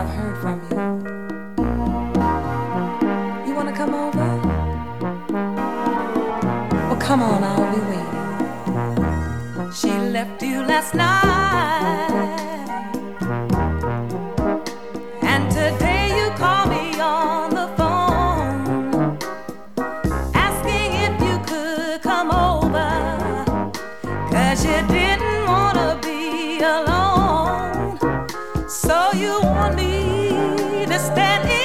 heard from you. You wanna come over? Well, come on, I'll be waiting. She left you last night, and today you call me on the phone, asking if you could come over, 'cause you didn't wanna be alone. So you want me to stand in